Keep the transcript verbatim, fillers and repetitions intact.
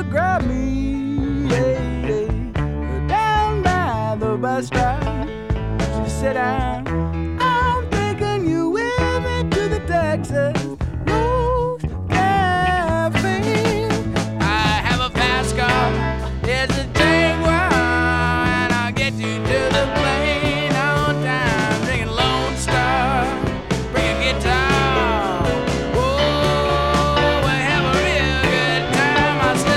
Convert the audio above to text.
grab me, yeah, yeah. Down by the bus stop, she sit down.